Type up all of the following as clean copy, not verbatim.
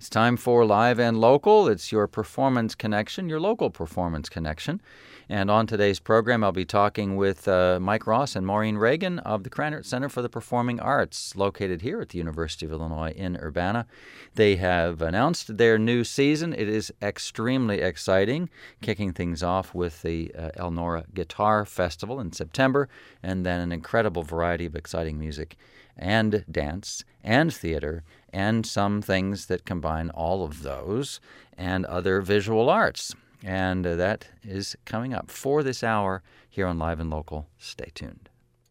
It's time for Live and Local. It's your performance connection, your local performance connection. And on today's program, I'll be talking with Mike Ross and Maureen Reagan of the Krannert Center for the Performing Arts, located here at the University of Illinois in Urbana. They have announced their new season. It is extremely exciting, kicking things off with the Elnora Guitar Festival in September, and then an incredible variety of exciting music and dance and theater and some things that combine all of those and other visual arts. And that is coming up for this hour here on Live and Local. Stay tuned.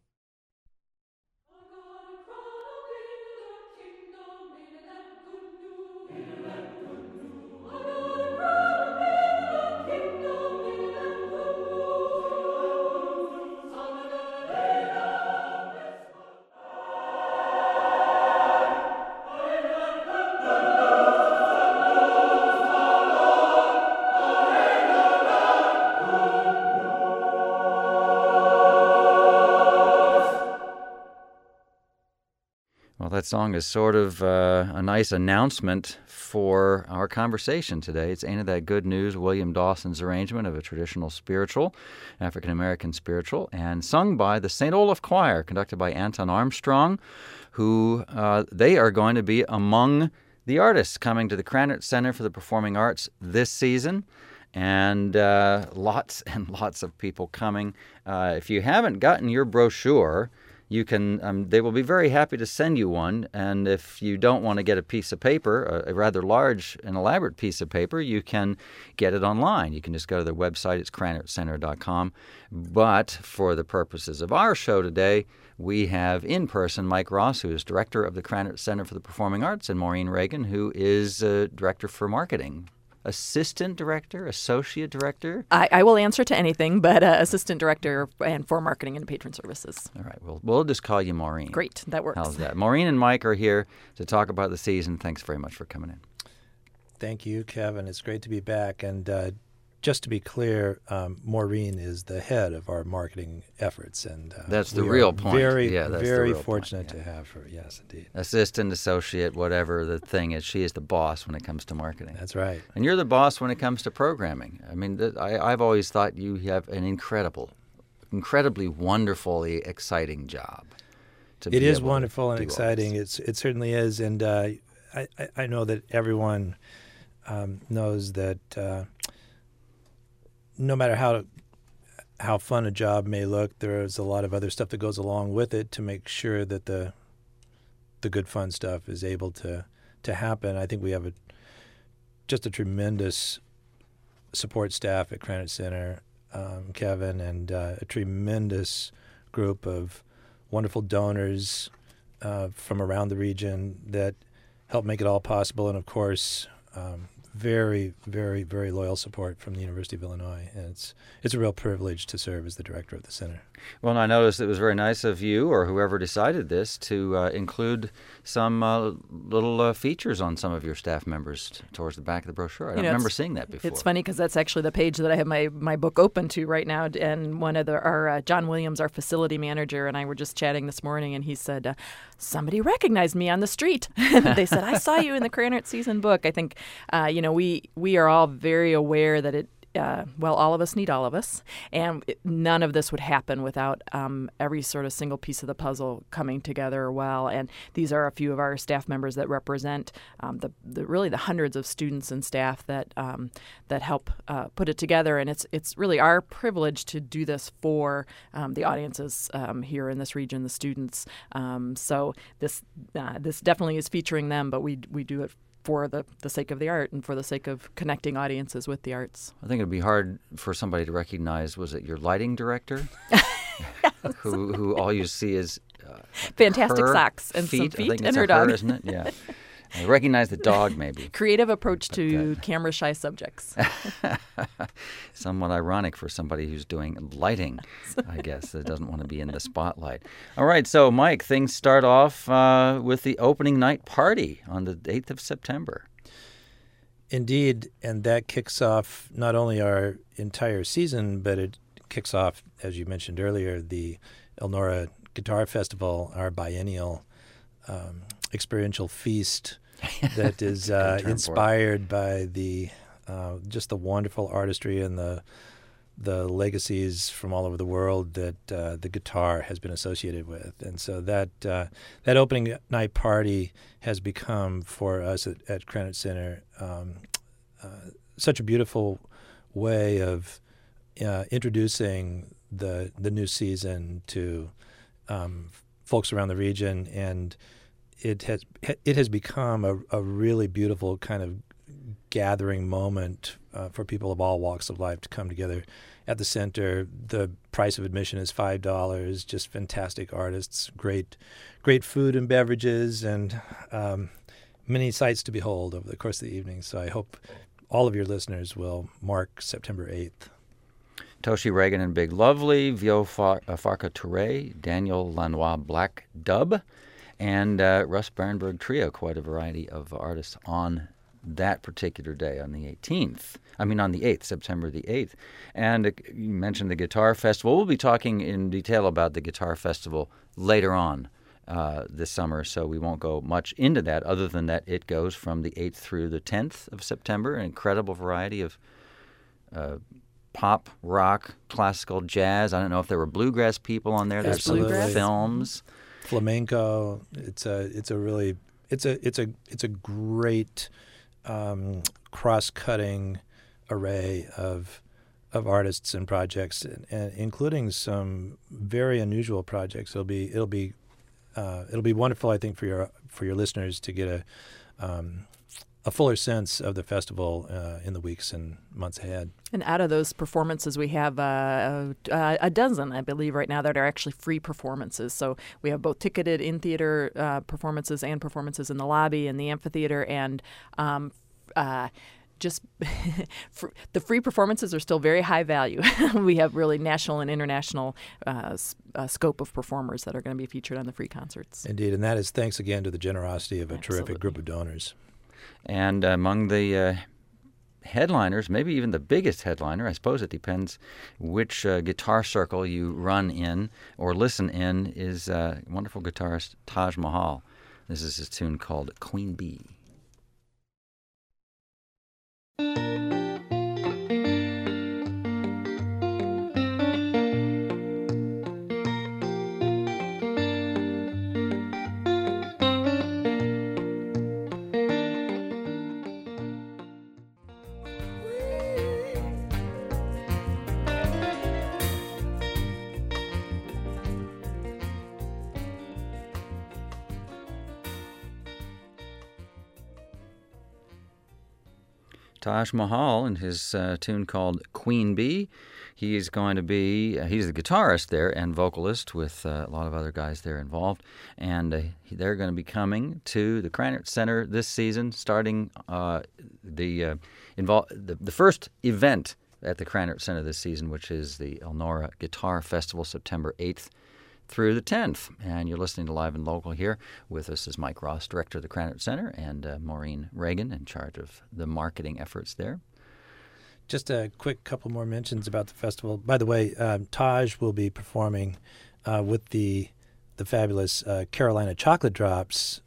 That song is sort of a nice announcement for our conversation today. It's Ain't It That Good News, William Dawson's arrangement of a traditional spiritual, African-American spiritual, and sung by the St. Olaf Choir, conducted by Anton Armstrong, who they are going to be among the artists coming to the Krannert Center for the Performing Arts this season. And lots and lots of people coming. If you haven't gotten your brochure, you can. They will be very happy to send you one. And if you don't want to get a piece of paper, a rather large and elaborate piece of paper, you can get it online. You can just go to their website. It's KrannertCenter.com. But for the purposes of our show today, we have in person Mike Ross, who is director of the Krannert Center for the Performing Arts, and Maureen Reagan, who is director for marketing. Assistant director, associate director? I will answer to anything, but assistant director and for marketing and patron services. All right. We'll just call you Maureen. Great. That works. How's that? Maureen and Mike are here to talk about the season. Thanks very much for coming in. Thank you, Kevin. It's great to be back. And just to be clear, Maureen is the head of our marketing efforts. And that's the real point. Very fortunate to have her. Yes, indeed. Assistant, associate, whatever the thing is, she is the boss when it comes to marketing. That's right. And you're the boss when it comes to programming. I mean, I've always thought you have an incredibly wonderfully exciting job. It is wonderful and exciting. It certainly is. And I know that everyone knows that no matter how fun a job may look, there's a lot of other stuff that goes along with it to make sure that the good fun stuff is able to happen. I think we have just a tremendous support staff at Krannert Center, Kevin, and a tremendous group of wonderful donors from around the region that help make it all possible, and of course very, very, very loyal support from the University of Illinois. And it's a real privilege to serve as the director of the center. Well, and I noticed it was very nice of you or whoever decided this to include some little features on some of your staff members towards the back of the brochure. I don't remember seeing that before. It's funny because that's actually the page that I have my book open to right now. And one of our John Williams, our facility manager, and I were just chatting this morning, and he said, somebody recognized me on the street. They said, I saw you in the Krannert season book. I think, we are all very aware that all of us need all of us, and none of this would happen without every sort of single piece of the puzzle coming together well. And these are a few of our staff members that represent the hundreds of students and staff that help put it together. And it's really our privilege to do this for the audiences here in this region, the students. So this definitely is featuring them, but we do it for the sake of the art and for the sake of connecting audiences with the arts. I think it would be hard for somebody to recognize, was it your lighting director? who all you see is fantastic her socks and feet. some feet I think and her her, dog. Isn't it? Yeah. I recognize the dog, maybe. Creative approach to camera-shy subjects. Somewhat ironic for somebody who's doing lighting, I guess, that doesn't want to be in the spotlight. All right, so, Mike, things start off with the opening night party on the 8th of September. Indeed, and that kicks off not only our entire season, but it kicks off, as you mentioned earlier, the Elnora Guitar Festival, our biennial experiential feast. that is term for it. inspired by the just the wonderful artistry and the legacies from all over the world that the guitar has been associated with. And so that opening night party has become, for us at Krannert Center, such a beautiful way of introducing the new season to folks around the region, and it has become a really beautiful kind of gathering moment for people of all walks of life to come together at the center. The price of admission is $5. Just fantastic artists, great food and beverages, and many sights to behold over the course of the evening. So I hope all of your listeners will mark September 8th. Toshi Reagan and Big Lovely, Vio Farka Touré, Daniel Lanois Black Dub, and Russ Barenberg Trio. Quite a variety of artists on that particular day, on the 8th, September the 8th. And you mentioned the Guitar Festival. We'll be talking in detail about the Guitar Festival later on this summer, so we won't go much into that, other than that it goes from the 8th through the 10th of September, an incredible variety of pop, rock, classical, jazz. I don't know if there were bluegrass people on there. There's some films, flamenco. It's a great cross-cutting array of artists and projects, and including some very unusual projects. It'll be wonderful, I think, for your listeners to get a fuller sense of the festival in the weeks and months ahead. And out of those performances, we have a dozen, I believe, right now that are actually free performances. So we have both ticketed in-theater performances and performances in the lobby and the amphitheater, and just the free performances are still very high value. We have really national and international scope of performers that are going to be featured on the free concerts. Indeed, and that is thanks again to the generosity of a terrific group of donors. And among the headliners, maybe even the biggest headliner, I suppose it depends which guitar circle you run in or listen in, is wonderful guitarist Taj Mahal. This is his tune called Queen Bee. Taj Mahal and his tune called Queen Bee. He's going to be, he's the guitarist there and vocalist with a lot of other guys there involved. And they're going to be coming to the Krannert Center this season, starting the first event at the Krannert Center this season, which is the Elnora Guitar Festival, September 8th through the 10th. And you're listening to Live and Local here. With us is Mike Ross, director of the Krannert Center, and Maureen Reagan, in charge of the marketing efforts there. Just a quick couple more mentions about the festival. By the way, Taj will be performing with the fabulous Carolina Chocolate Drops,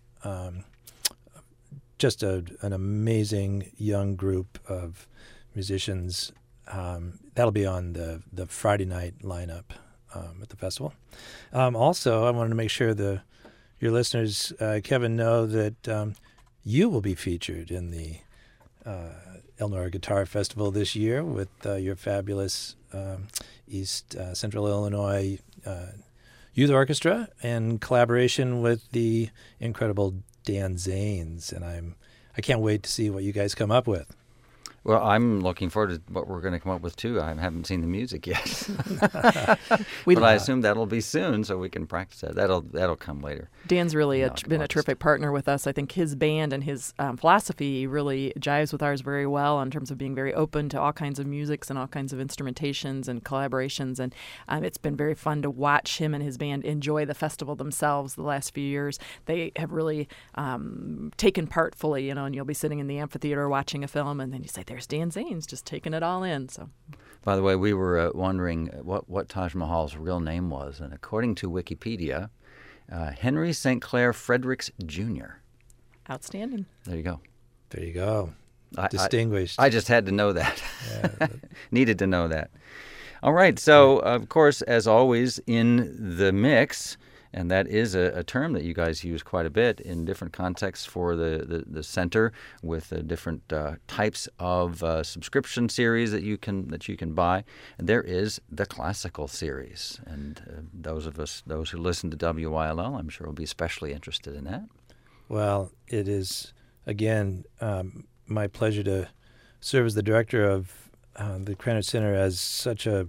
just an amazing young group of musicians. That'll be on the Friday night lineup at the festival. Also, I wanted to make sure your listeners, Kevin, know that you will be featured in the Elnora Guitar Festival this year with your fabulous East Central Illinois Youth Orchestra in collaboration with the incredible Dan Zanes, and I can't wait to see what you guys come up with. Well, I'm looking forward to what we're going to come up with, too. I haven't seen the music yet. But I assume that'll be soon, so we can practice that. That'll come later. Dan's really been a terrific partner with us. I think his band and his philosophy really jives with ours very well in terms of being very open to all kinds of musics and all kinds of instrumentations and collaborations. And it's been very fun to watch him and his band enjoy the festival themselves the last few years. They have really taken part fully, and you'll be sitting in the amphitheater watching a film, and then you say, there's Dan Zanes just taking it all in. So, by the way, we were wondering what Taj Mahal's real name was, and according to Wikipedia, Henry St. Clair Fredericks Jr. Outstanding. There you go. There you go. I- Distinguished. I just had to know that. Yeah. Needed to know that. All right. So, of course, as always, in the mix, and that is a term that you guys use quite a bit in different contexts for the center, with different types of subscription series that you can buy. And there is the classical series, and those who listen to WYLL, I'm sure will be especially interested in that. Well, it is again my pleasure to serve as the director of the Krannert Center as such a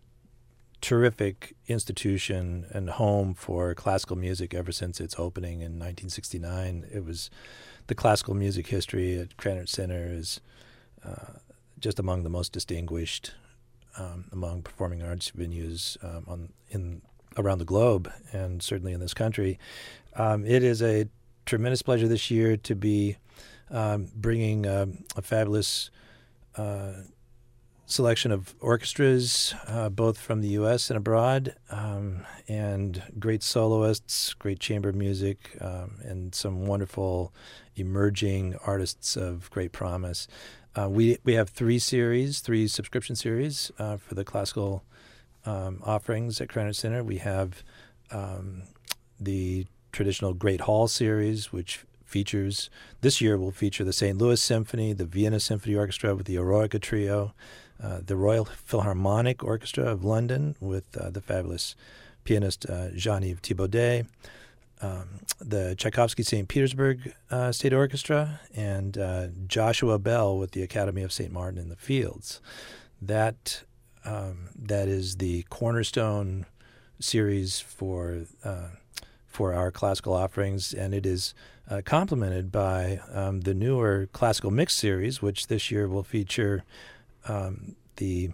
terrific institution and home for classical music ever since its opening in 1969. It was the classical music history at Krannert Center is just among the most distinguished among performing arts venues around the globe, and certainly in this country. It is a tremendous pleasure this year to be bringing a fabulous selection of orchestras, both from the U.S. and abroad, and great soloists, great chamber music, and some wonderful emerging artists of great promise. We have three subscription series for the classical offerings at Krannert Center. We have the traditional Great Hall series, which this year will feature the St. Louis Symphony, the Vienna Symphony Orchestra with the Eroica Trio, the Royal Philharmonic Orchestra of London with the fabulous pianist Jean-Yves Thibaudet, the Tchaikovsky St. Petersburg State Orchestra, and Joshua Bell with the Academy of St. Martin in the Fields. That is the cornerstone series for our classical offerings, and it is complemented by the newer classical mix series, which this year will feature the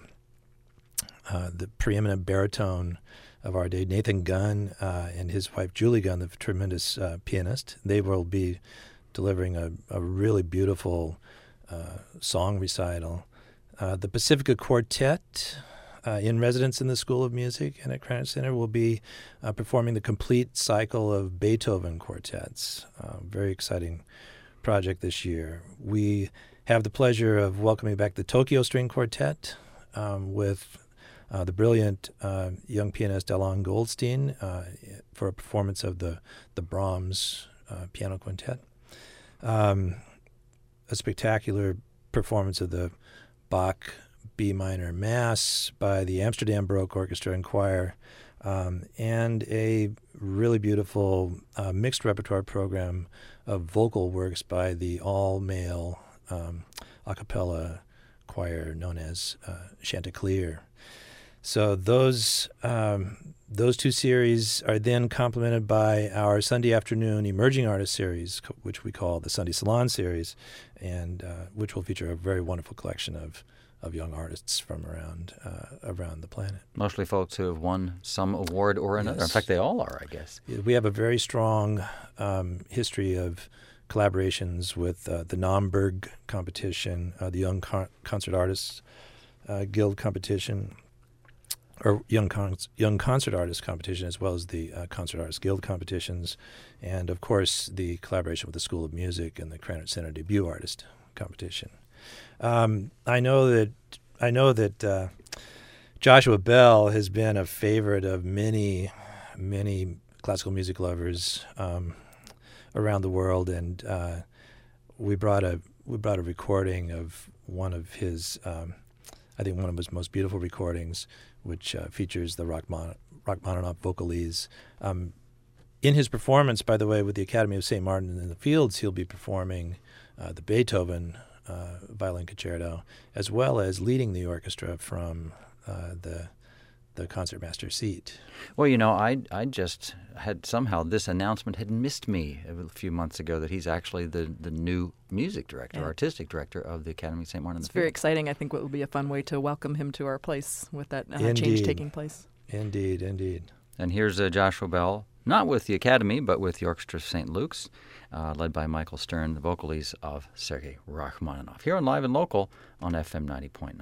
preeminent baritone of our day, Nathan Gunn, and his wife Julie Gunn, the tremendous pianist. They will be delivering a really beautiful song recital. The Pacifica Quartet, in residence in the School of Music and at Krannert Center, will be performing the complete cycle of Beethoven quartets. Very exciting project this year. We have the pleasure of welcoming back the Tokyo String Quartet with the brilliant young pianist Alon Goldstein for a performance of the Brahms piano quintet. A spectacular performance of the Bach B minor Mass by the Amsterdam Baroque Orchestra and Choir, and a really beautiful mixed repertoire program of vocal works by the all-male a cappella choir known as Chanticleer. So those two series are then complemented by our Sunday afternoon emerging artist series, which we call the Sunday Salon series, and which will feature a very wonderful collection of young artists from around the planet. Mostly folks who have won some award or another. Yes. In fact, they all are, I guess. We have a very strong history of collaborations with the Naumburg competition, the Young Concert Artists Guild competition, or Young Concert Artists competition, as well as the Concert Artists Guild competitions, and of course the collaboration with the School of Music and the Krannert Center Debut Artist competition. I know that Joshua Bell has been a favorite of many classical music lovers around the world, and we brought a recording of one of his, I think one of his most beautiful recordings, which features the Rachmaninoff vocalese. In his performance, by the way, with the Academy of St. Martin in the Fields, he'll be performing the Beethoven violin concerto, as well as leading the orchestra from the concertmaster seat. Well, I just had somehow this announcement had missed me a few months ago that he's actually the new music director, artistic director of the Academy of St. Martin in the Fields. It's very exciting. I think it will be a fun way to welcome him to our place with that change taking place. Indeed. And here's Joshua Bell, not with the Academy, but with the Orchestra of St. Luke's, led by Michael Stern, the vocalese of Sergei Rachmaninoff, here on Live and Local on FM 90.9.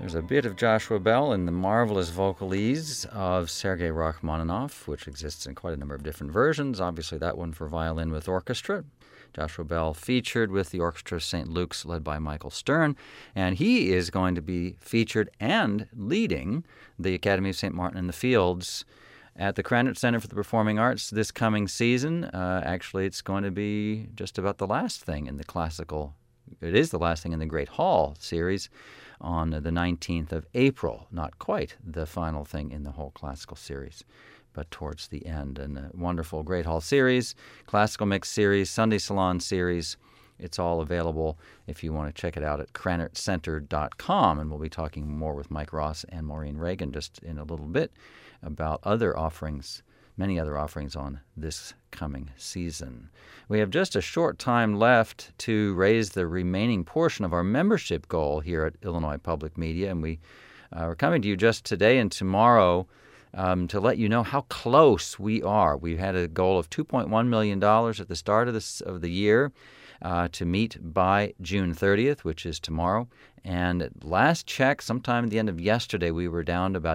There's a bit of Joshua Bell in the marvelous vocalese of Sergei Rachmaninoff, which exists in quite a number of different versions. Obviously, that one for violin with orchestra. Joshua Bell featured with the Orchestra of St. Luke's, led by Michael Stern, and he is going to be featured and leading the Academy of St. Martin in the Fields at the Krannert Center for the Performing Arts this coming season. Actually, it's going to be just about the last thing in the classical. It is the last thing in the Great Hall series on the 19th of April. Not quite the final thing in the whole classical series, but towards the end. And a wonderful Great Hall series, classical mix series, Sunday Salon series. It's all available if you want to check it out at crannertcenter.com. And we'll be talking more with Mike Ross and Maureen Reagan just in a little bit about other offerings, many other offerings on this coming season. We have just a short time left to raise the remaining portion of our membership goal here at Illinois Public Media, and we're coming to you just today and tomorrow to let you know how close we are. We had a goal of $2.1 million at the start of the year to meet by June 30th, which is tomorrow. And at last check, sometime at the end of yesterday, we were down to about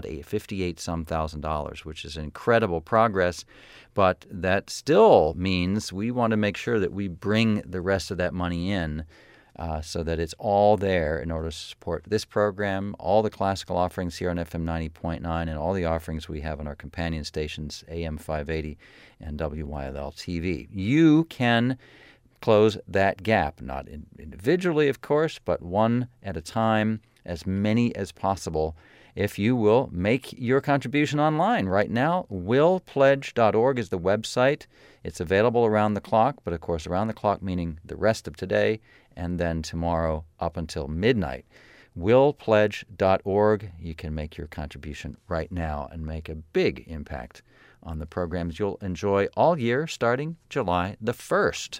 $58,000, which is incredible progress. But that still means we want to make sure that we bring the rest of that money in so that it's all there in order to support this program, all the classical offerings here on FM 90.9, and all the offerings we have on our companion stations, AM 580 and WYLL TV. You can close that gap, not individually, of course, but one at a time, as many as possible. If you will make your contribution online right now, willpledge.org is the website. It's available around the clock, but of course around the clock meaning the rest of today and then tomorrow up until midnight. Willpledge.org. You can make your contribution right now and make a big impact on the programs you'll enjoy all year starting July the 1st.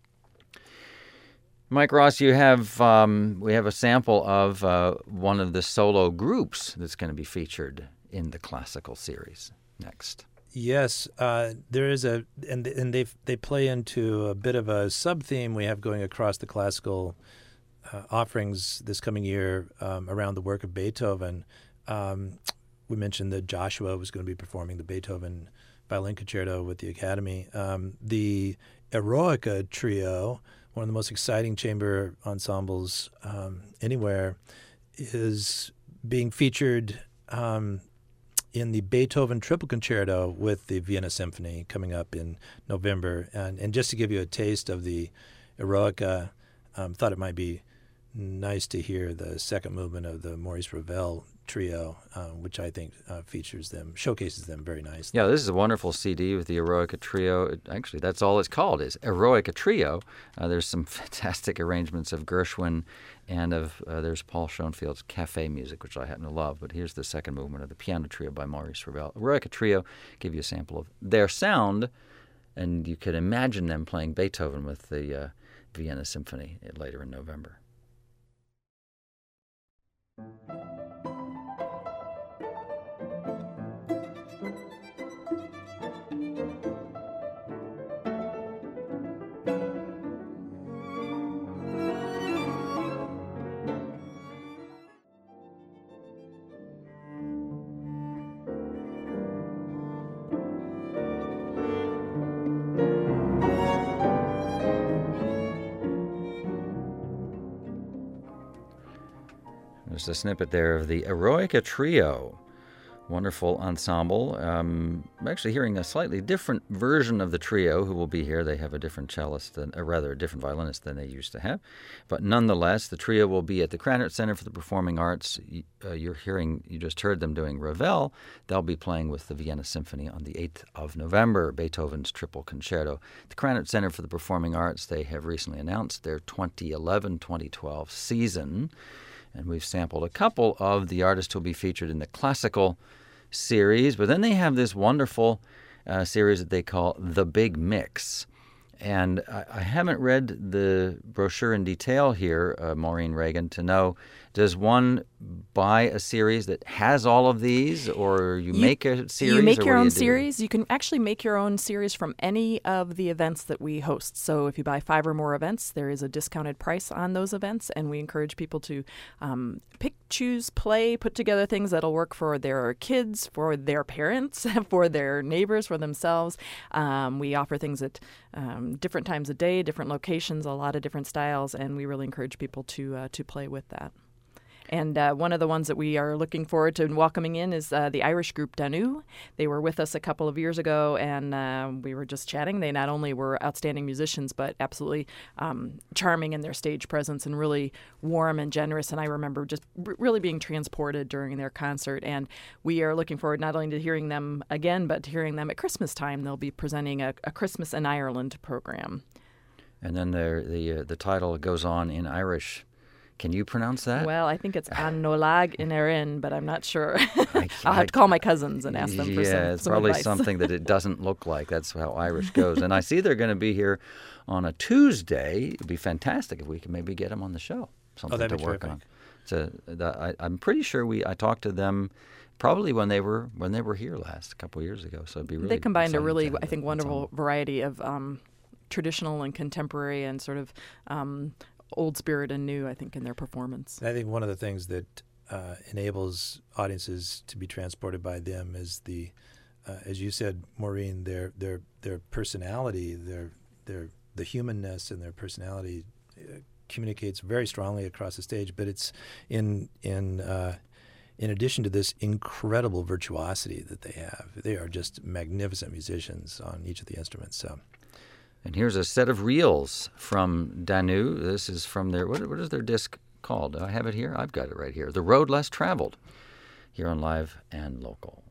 Mike Ross, we have a sample of one of the solo groups that's going to be featured in the classical series next. Yes, there is and they play into a bit of a sub-theme we have going across the classical offerings this coming year around the work of Beethoven. We mentioned that Joshua was going to be performing the Beethoven Violin Concerto with the Academy. The Eroica Trio, one of the most exciting chamber ensembles anywhere, is being featured in the Beethoven Triple Concerto with the Vienna Symphony coming up in November. And just to give you a taste of the Eroica, thought it might be nice to hear the second movement of the Maurice Ravel Trio, which I think showcases them very nicely. Yeah, this is a wonderful CD with the Eroica Trio. Actually, that's all it's called, is Eroica Trio. There's some fantastic arrangements of Gershwin and there's Paul Schoenfield's Cafe music, which I happen to love. But here's the second movement of the Piano Trio by Maurice Ravel. Eroica Trio, give you a sample of their sound, and you could imagine them playing Beethoven with the Vienna Symphony later in November. There's a snippet there of the Eroica Trio. Wonderful ensemble. I'm actually hearing a slightly different version of the trio who will be here. They have a different cellist, a different violinist than they used to have. But nonetheless, the trio will be at the Krannert Center for the Performing Arts. You just heard them doing Ravel. They'll be playing with the Vienna Symphony on the 8th of November, Beethoven's Triple Concerto. The Krannert Center for the Performing Arts, they have recently announced their 2011-2012 season. And we've sampled a couple of the artists who will be featured in the classical series. But then they have this wonderful series that they call The Big Mix. And I haven't read the brochure in detail here, Maureen Reagan, to know, does one buy a series that has all of these, or you make a series? You make or your what do own you do? series. You can actually make your own series from any of the events that we host. So if you buy 5 or more events, there is a discounted price on those events, and we encourage people to pick, choose, play, put together things that'll work for their kids, for their parents, for their neighbors, for themselves. We offer things at different times of day, different locations, a lot of different styles, and we really encourage people to play with that. And one of the ones that we are looking forward to welcoming in is the Irish group Danu. They were with us a couple of years ago, and we were just chatting. They not only were outstanding musicians, but absolutely charming in their stage presence and really warm and generous. And I remember just really being transported during their concert. And we are looking forward not only to hearing them again, but to hearing them at Christmas time. They'll be presenting a Christmas in Ireland program. And then the title goes on in Irish. Can you pronounce that? Well, I think it's An Nolag in Erin, but I'm not sure. I'll have to call my cousins and ask them for some it's probably advice. something that it doesn't look like. That's how Irish goes. And I see they're going to be here on a Tuesday. It'd be fantastic if we could maybe get them on the show. Something that'd to be work terrific. on. I'm pretty sure I talked to them probably when they were here last, a couple of years ago. So it'd be really They combined a exciting really, to have I think, that wonderful ensemble. variety of traditional and contemporary and sort of old spirit and new, I think, in their performance. I think one of the things that enables audiences to be transported by them is as you said, Maureen, their personality, the humanness and their personality communicates very strongly across the stage. But it's in addition to this incredible virtuosity that they have. They are just magnificent musicians on each of the instruments. So. And here's a set of reels from Danu. This is from their, what is their disc called? Do I have it here? I've got it right here. The Road Less Traveled, here on Live and Local.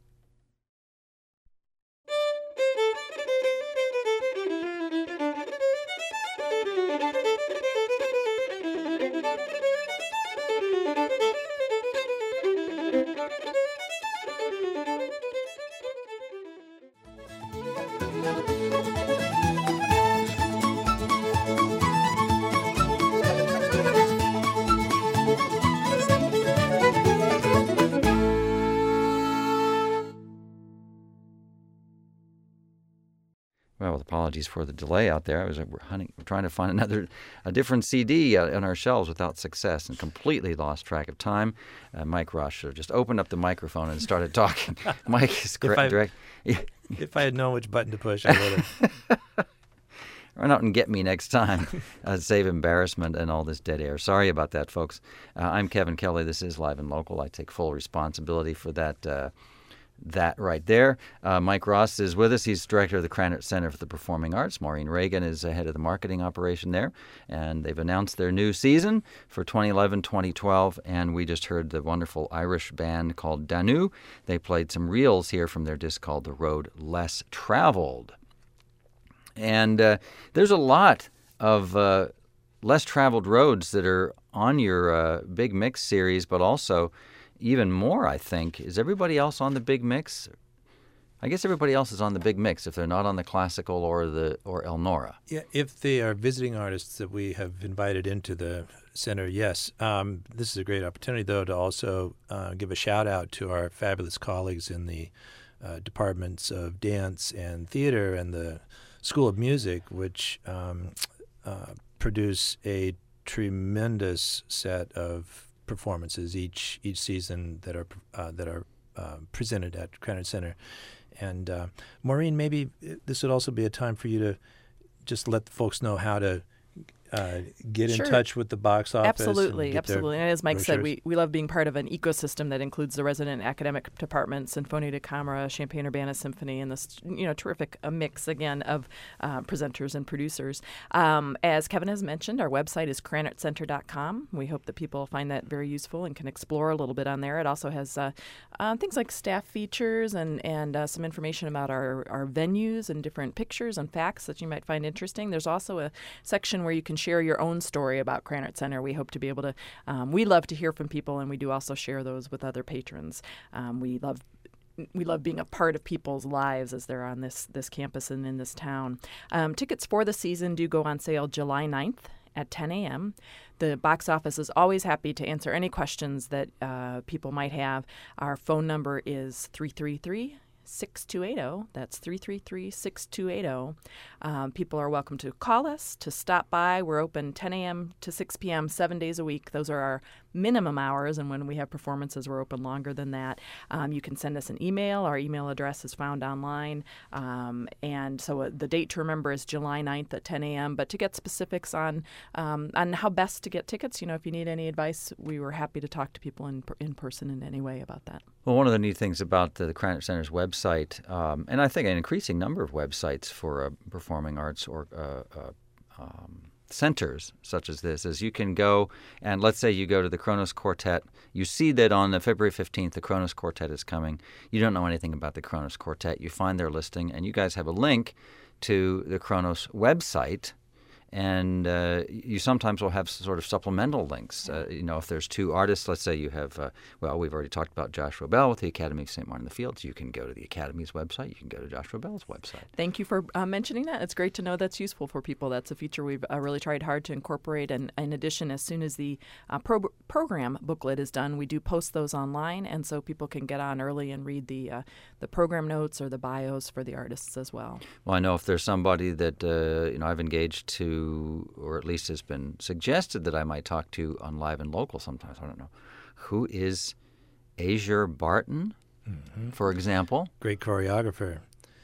Well, with apologies for the delay out there. I was trying to find a different CD on our shelves without success and completely lost track of time. Mike Ross should have just opened up the microphone and started talking. Mike is direct. If I had known which button to push, I would have. Run out and get me next time. Save embarrassment and all this dead air. Sorry about that, folks. I'm Kevin Kelly. This is Live and Local. I take full responsibility for that right there. Mike Ross is with us. He's director of the Krannert Center for the Performing Arts. Maureen Reagan is head of the marketing operation there. And they've announced their new season for 2011-2012. And we just heard the wonderful Irish band called Danu. They played some reels here from their disc called The Road Less Traveled. And there's a lot of less traveled roads that are on your Big Mix series, but also even more, I think. Is everybody else on the Big Mix? I guess everybody else is on the Big Mix if they're not on the classical or Elnora. Yeah, if they are visiting artists that we have invited into the center, yes. This is a great opportunity, though, to also give a shout out to our fabulous colleagues in the departments of dance and theater and the School of Music, which produce a tremendous set of performances each season that are presented at Krannert Center. And Maureen, maybe this would also be a time for you to just let the folks know how to get in touch with the box office. Absolutely. And as Mike said, brochures. we love being part of an ecosystem that includes the resident academic departments, Sinfonia da Camera, Champaign-Urbana Symphony, and this terrific mix again of presenters and producers. As Kevin has mentioned, our website is krannertcenter.com. We hope that people find that very useful and can explore a little bit on there. It also has things like staff features and some information about our venues and different pictures and facts that you might find interesting. There's also a section where you can share your own story about Krannert Center. We hope to be able to, we love to hear from people, and we do also share those with other patrons. We love being a part of people's lives as they're on this campus and in this town. Tickets for the season do go on sale July 9th. at 10 a.m. The box office is always happy to answer any questions that people might have. Our phone number is 333-6280. That's 333-6280. People are welcome to call us, to stop by. We're open 10 a.m. to 6 p.m. 7 days a week. Those are our minimum hours, and when we have performances, we're open longer than that. You can send us an email. Our email address is found online. And so the date to remember is July 9th at 10 a.m. But to get specifics on how best to get tickets, if you need any advice, we were happy to talk to people in person in any way about that. Well, one of the neat things about the Krannert Center's website, and I think an increasing number of websites for performing arts or centers such as this, is you can go and let's say you go to the Kronos Quartet. You see that on February 15th, the Kronos Quartet is coming. You don't know anything about the Kronos Quartet. You find their listing, and you guys have a link to the Kronos website. And you sometimes will have sort of supplemental links. If there's two artists, let's say you have, we've already talked about Joshua Bell with the Academy of St. Martin in the Fields. You can go to the Academy's website. You can go to Joshua Bell's website. Thank you for mentioning that. It's great to know that's useful for people. That's a feature we've really tried hard to incorporate. And in addition, as soon as the program booklet is done, we do post those online, and so people can get on early and read the program notes or the bios for the artists as well. Well, I know if there's somebody that I've engaged to, or at least has been suggested that I might talk to on Live and Local sometimes. I don't know. Who is Azure Barton, for example? Great choreographer.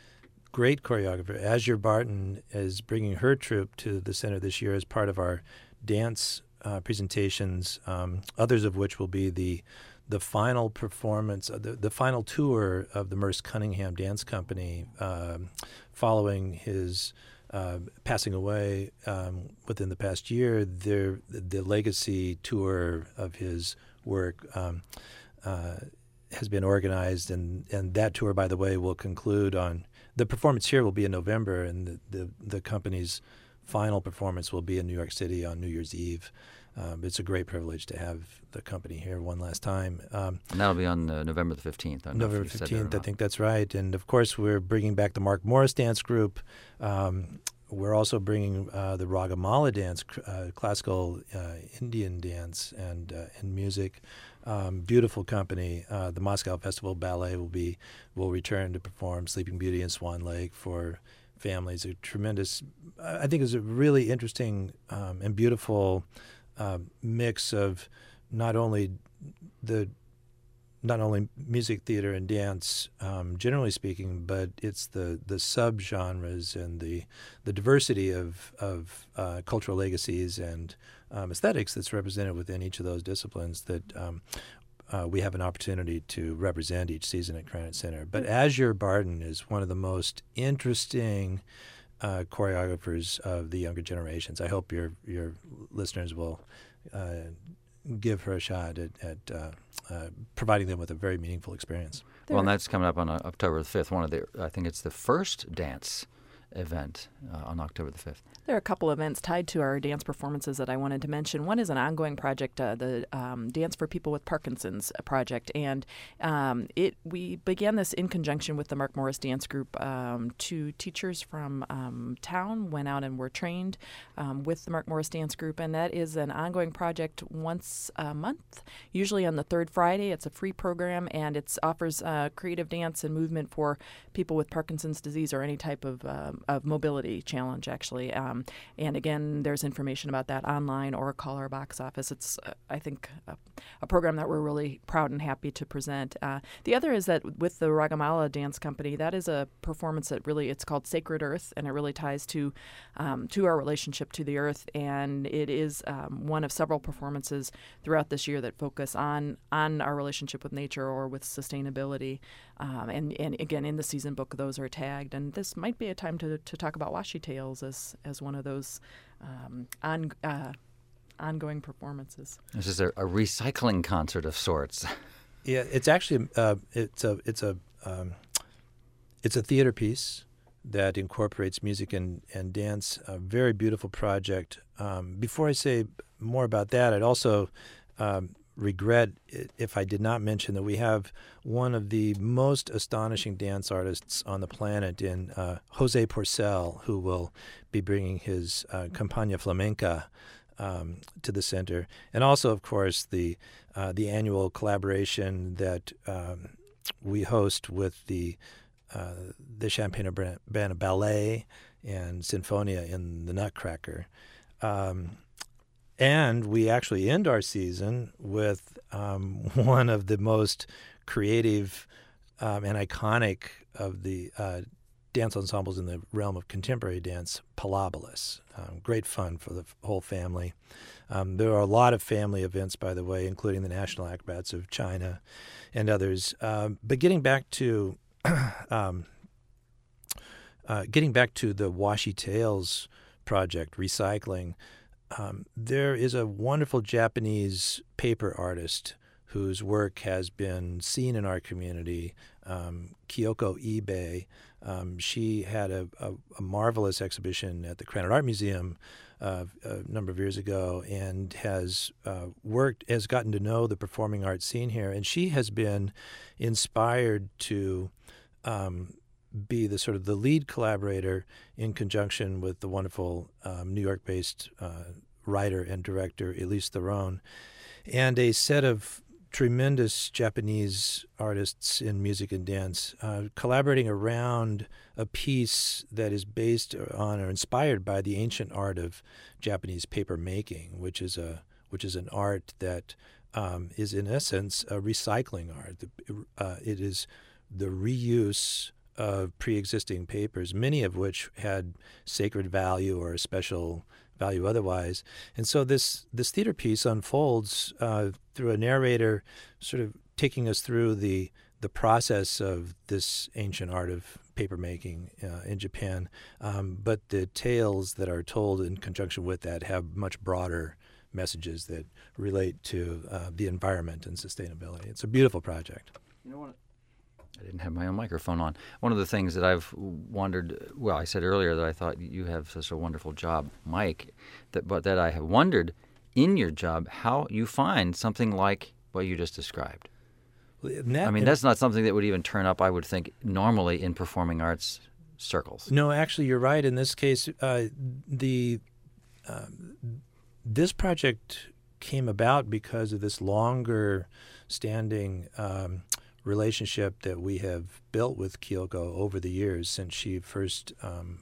Azure Barton is bringing her troupe to the center this year as part of our dance presentations, others of which will be the final performance, the final tour of the Merce Cunningham Dance Company following his passing away within the past year. The legacy tour of his work has been organized, and that tour, by the way, will conclude on the performance here will be in November, and the company's final performance will be in New York City on New Year's Eve. It's a great privilege to have the company here one last time. And that'll be on November the 15th. November 15th, I think that's right. And, of course, we're bringing back the Mark Morris Dance Group. We're also bringing the Ragamala dance, classical Indian dance and music. Beautiful company. The Moscow Festival Ballet will return to perform Sleeping Beauty and Swan Lake for families. A tremendous, I think, is a really interesting and beautiful mix of not only music, theater, and dance, generally speaking, but it's the subgenres and the diversity of cultural legacies and aesthetics that's represented within each of those disciplines that we have an opportunity to represent each season at Krannert Center. But Azure Barton is one of the most interesting choreographers of the younger generations. I hope your listeners will give her a shot at providing them with a very meaningful experience. Well, and that's coming up on October the 5th. I think it's the first dance event on October the 5th. There are a couple events tied to our dance performances that I wanted to mention. One is an ongoing project, the Dance for People with Parkinson's project, and we began this in conjunction with the Mark Morris Dance Group. Two teachers from town went out and were trained with the Mark Morris Dance Group, and that is an ongoing project once a month, usually on the third Friday. It's a free program, and it offers creative dance and movement for people with Parkinson's disease or any type of mobility challenge, actually. And again, there's information about that online or call our box office. It's, I think, a program that we're really proud and happy to present. The other is that with the Ragamala Dance Company, that is a performance that it's called Sacred Earth, and it really ties to our relationship to the earth. And it is one of several performances throughout this year that focus on our relationship with nature or with sustainability. And again, in the season book, those are tagged. And this might be a time to talk about Washi Tales as one of those ongoing performances. This is a recycling concert of sorts. Yeah, it's actually it's a theater piece that incorporates music and dance. A very beautiful project. Before I say more about that, I'd also regret if I did not mention that we have one of the most astonishing dance artists on the planet in Jose Porcel, who will be bringing his Campagna Flamenca to the center, and also, of course, the annual collaboration that we host with the Champaign-Urbana Ballet and Sinfonia in the Nutcracker. And we actually end our season with one of the most creative and iconic of the dance ensembles in the realm of contemporary dance, Pilobolus. Great fun for the whole family. There are a lot of family events, by the way, including the National Acrobats of China and others. But getting back to the Washi Tales project, recycling, there is a wonderful Japanese paper artist whose work has been seen in our community, Kyoko Ibe. She had a marvelous exhibition at the Krannert Art Museum a number of years ago, and has gotten to know the performing arts scene here. And she has been inspired to be the lead collaborator in conjunction with the wonderful New York-based writer and director Elise Theron, and a set of tremendous Japanese artists in music and dance, collaborating around a piece that is based on or inspired by the ancient art of Japanese paper making, which is an art that is in essence a recycling art. It is the reuse of pre-existing papers, many of which had sacred value or special value otherwise. And so this theater piece unfolds through a narrator sort of taking us through the process of this ancient art of paper making in Japan. But the tales that are told in conjunction with that have much broader messages that relate to the environment and sustainability. It's a beautiful project. You know what? I didn't have my own microphone on. One of the things that I've wondered, well, I said earlier that I thought you have such a wonderful job, Mike, but that I have wondered in your job how you find something like what you just described. That's not something that would even turn up, I would think, normally in performing arts circles. No, actually, you're right. In this case, this project came about because of this longer-standing relationship that we have built with Kyoko over the years since she first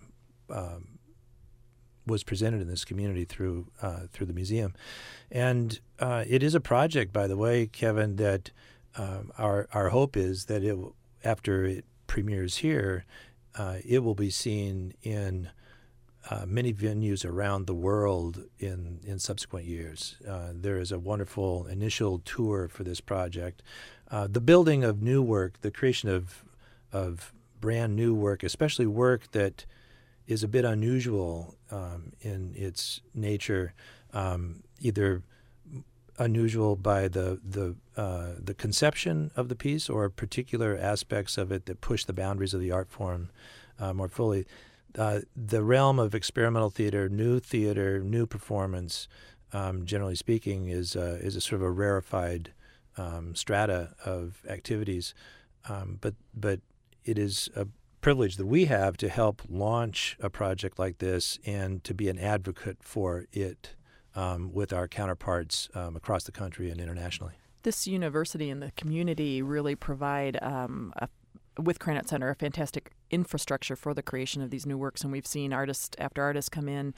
was presented in this community through the museum. And it is a project, by the way, Kevin, that our hope is that after it premieres here, it will be seen in many venues around the world in subsequent years. There is a wonderful initial tour for this project. The building of new work, the creation of brand new work, especially work that is a bit unusual in its nature, either unusual by the conception of the piece or particular aspects of it that push the boundaries of the art form more fully. The realm of experimental theater, new performance, generally speaking, is a sort of a rarefied strata of activities, but it is a privilege that we have to help launch a project like this and to be an advocate for it with our counterparts across the country and internationally. This university and the community really provide with Krannert Center, a fantastic infrastructure for the creation of these new works. And we've seen artist after artist come in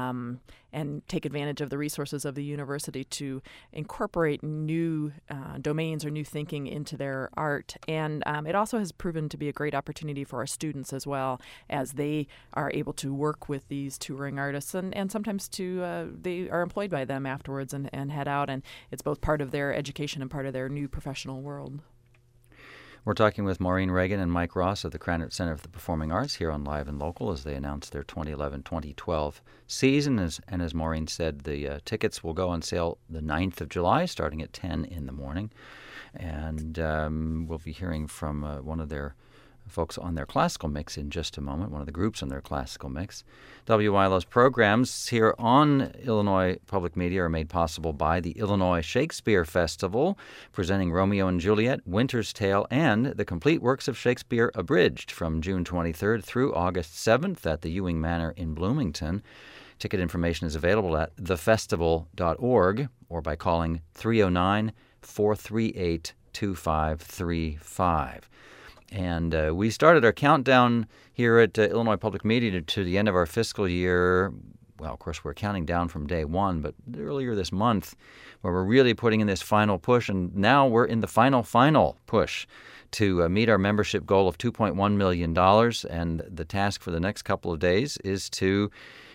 and take advantage of the resources of the university to incorporate new domains or new thinking into their art. And it also has proven to be a great opportunity for our students as well, as they are able to work with these touring artists and sometimes they are employed by them afterwards and head out. And it's both part of their education and part of their new professional world. We're talking with Maureen Reagan and Mike Ross of the Krannert Center for the Performing Arts here on Live and Local as they announce their 2011-2012 season. And as Maureen said, the tickets will go on sale the 9th of July, starting at 10 in the morning. And we'll be hearing from one of their folks on their classical mix in just a moment, one of the groups on their classical mix. WILO's programs here on Illinois Public Media are made possible by the Illinois Shakespeare Festival, presenting Romeo and Juliet, Winter's Tale, and the complete works of Shakespeare abridged from June 23rd through August 7th at the Ewing Manor in Bloomington. Ticket information is available at thefestival.org or by calling 309-438-2535. And we started our countdown here at Illinois Public Media to the end of our fiscal year. Well, of course, we're counting down from day one, but earlier this month, where we're really putting in this final push, and now we're in the final push to meet our membership goal of $2.1 million. And the task for the next couple of days is to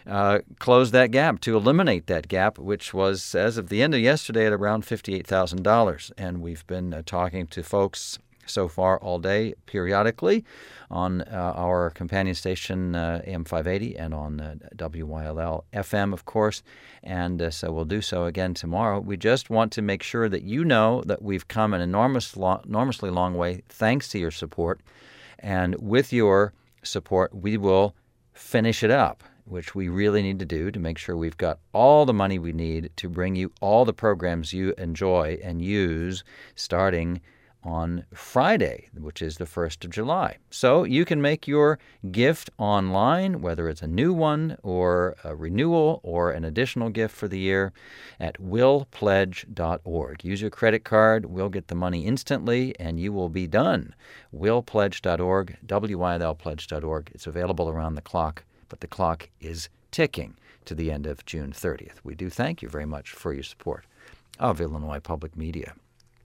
close that gap, to eliminate that gap, which was, as of the end of yesterday, at around $58,000. And we've been talking to folks so far all day, periodically, on our companion station, AM 580, and on WYLL FM, of course, and so we'll do so again tomorrow. We just want to make sure that you know that we've come an enormously long way thanks to your support, and with your support, we will finish it up, which we really need to do to make sure we've got all the money we need to bring you all the programs you enjoy and use starting on Friday, which is the 1st of July. So you can make your gift online, whether it's a new one or a renewal or an additional gift for the year, at willpledge.org. Use your credit card. We'll get the money instantly, and you will be done. Willpledge.org, WYLPledge.org. It's available around the clock, but the clock is ticking to the end of June 30th. We do thank you very much for your support of Illinois Public Media.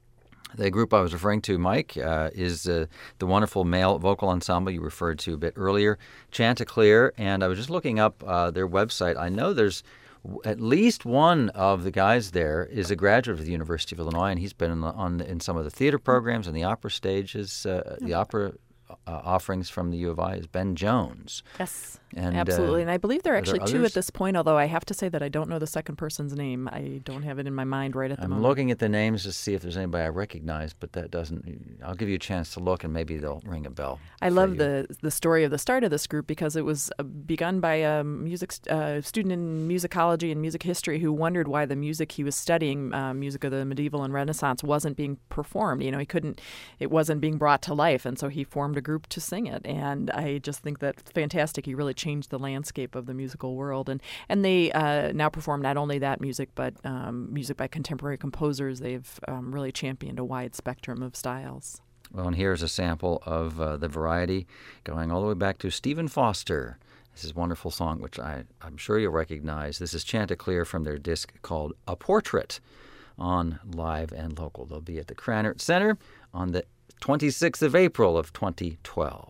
The group I was referring to, Mike, is the wonderful male vocal ensemble you referred to a bit earlier, Chanticleer, and I was just looking up their website. I know there's at least one of the guys there is a graduate of the University of Illinois, and he's been in some of the theater programs and the opera stages, the opera offerings from the U of I is Ben Jones. Yes, and, absolutely. And I believe there are actually there two others? at this point, although I have to say that I don't know the second person's name. I don't have it in my mind right at the I'm moment. looking at the names to see if there's anybody I recognize, but that doesn't. I'll give you a chance to look, and maybe they'll ring a bell. I love the story of the start of this group because it was begun by a music student in musicology and music history who wondered why the music he was studying, music of the medieval and Renaissance, wasn't being performed. You know, it wasn't being brought to life, and so he formed a group to sing it. And I just think that's fantastic. He really changed the landscape of the musical world. And they now perform not only that music, but music by contemporary composers. They've really championed a wide spectrum of styles. Well, and here's a sample of the variety going all the way back to Stephen Foster. This is a wonderful song, which I'm sure you'll recognize. This is Chanticleer from their disc called A Portrait on Live and Local. They'll be at the Krannert Center on the 26th of April of 2012.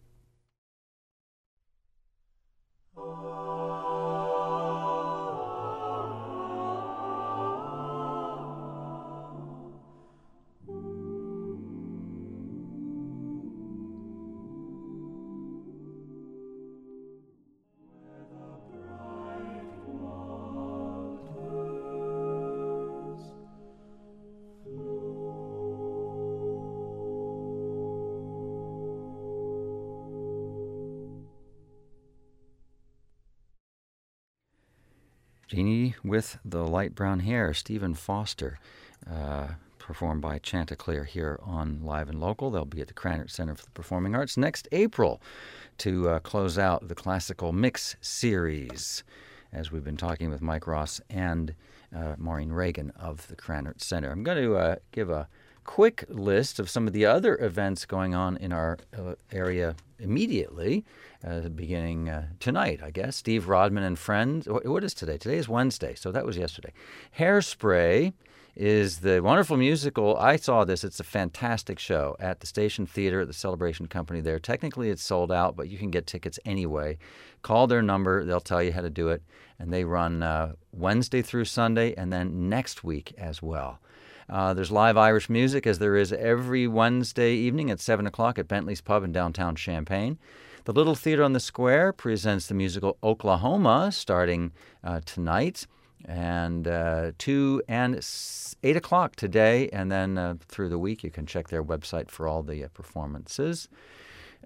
Jeannie with the light brown hair, Stephen Foster, performed by Chanticleer here on Live and Local. They'll be at the Krannert Center for the Performing Arts next April to close out the Classical Mix series, as we've been talking with Mike Ross and Maureen Reagan of the Krannert Center. I'm going to give a quick list of some of the other events going on in our area immediately, beginning tonight, I guess. Steve Rodman and Friends. What is today? Today is Wednesday, so that was yesterday. Hairspray is the wonderful musical. I saw this. It's a fantastic show at the Station Theater at the Celebration Company there. Technically, it's sold out, but you can get tickets anyway. Call their number. They'll tell you how to do it. And they run Wednesday through Sunday and then next week as well. There's live Irish music, as there is every Wednesday evening at 7 o'clock at Bentley's Pub in downtown Champaign. The Little Theater on the Square presents the musical Oklahoma starting tonight, and 2 and 8 o'clock today, and then through the week you can check their website for all the performances. It's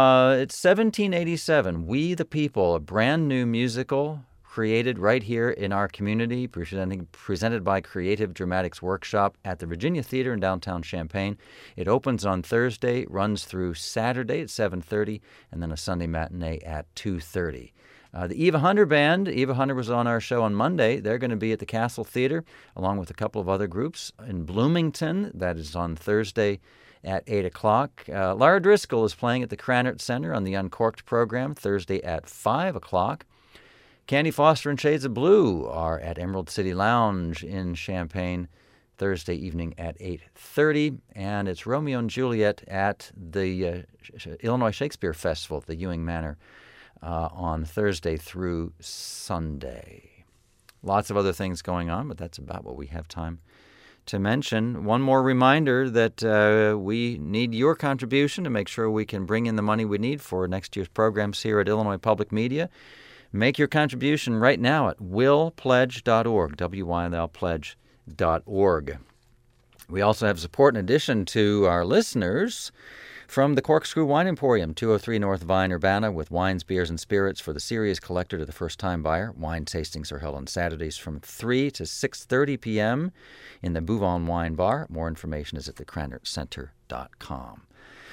1787, We the People, a brand new musical created right here in our community, presented by Creative Dramatics Workshop at the Virginia Theater in downtown Champaign. It opens on Thursday, runs through Saturday at 7:30, and then a Sunday matinee at 2:30. The Eva Hunter Band, Eva Hunter was on our show on Monday. They're going to be at the Castle Theater along with a couple of other groups in Bloomington. That is on Thursday at 8 o'clock. Lara Driscoll is playing at the Krannert Center on the Uncorked program Thursday at 5 o'clock. Candy Foster and Shades of Blue are at Emerald City Lounge in Champaign Thursday evening at 8:30. And it's Romeo and Juliet at the Illinois Shakespeare Festival at the Ewing Manor on Thursday through Sunday. Lots of other things going on, but that's about what we have time to mention. One more reminder that we need your contribution to make sure we can bring in the money we need for next year's programs here at Illinois Public Media. Make your contribution right now at willpledge.org, WYLPledge.org. We also have support in addition to our listeners from the Corkscrew Wine Emporium, 203 North Vine, Urbana, with wines, beers, and spirits for the serious collector to the first-time buyer. Wine tastings are held on Saturdays from 3 to 6:30 p.m. in the Bouvon Wine Bar. More information is at thekrannertcenter.com.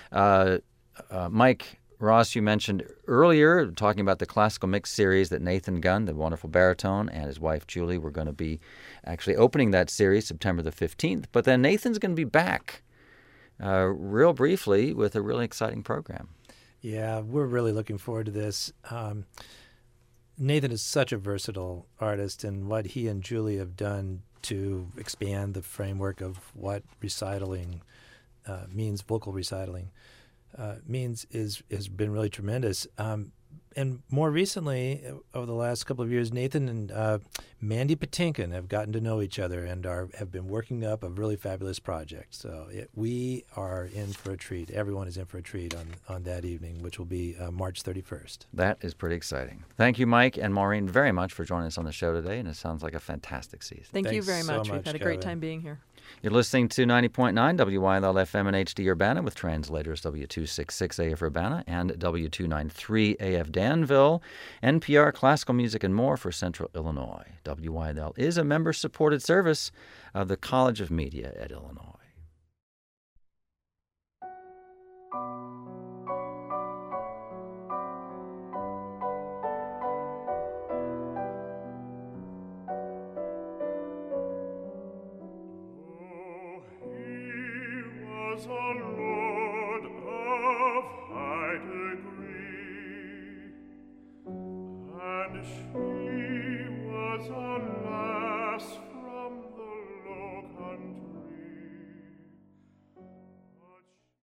Mike Ross, you mentioned earlier, talking about the classical mix series, that Nathan Gunn, the wonderful baritone, and his wife Julie were going to be actually opening that series September the 15th. But then Nathan's going to be back real briefly with a really exciting program. Yeah, we're really looking forward to this. Nathan is such a versatile artist, and what he and Julie have done to expand the framework of what recitaling means, vocal recitaling, has been really tremendous. And more recently, over the last couple of years, Nathan and Mandy Patinkin have gotten to know each other and have been working up a really fabulous project. So we are in for a treat. Everyone is in for a treat on that evening, which will be March 31st. That is pretty exciting. Thank you, Mike and Maureen, very much for joining us on the show today, and it sounds like a fantastic season. Thank you Thanks very so much. We've had a great Kevin. time being here. You're listening to 90.9 WYLL-FM and HD Urbana with translators W266 AF Urbana and W293 AF Danville, NPR, classical music, and more for Central Illinois. WYLL is a member-supported service of the College of Media at Illinois.